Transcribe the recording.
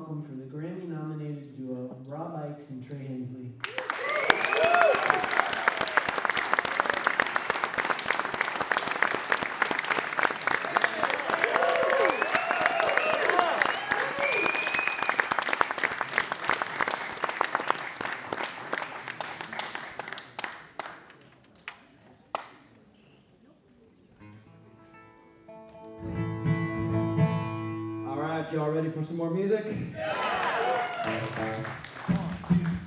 welcome for the Grammy-nominated duo Rob Ickes and Trey Hensley. All right, y'all ready for some more music?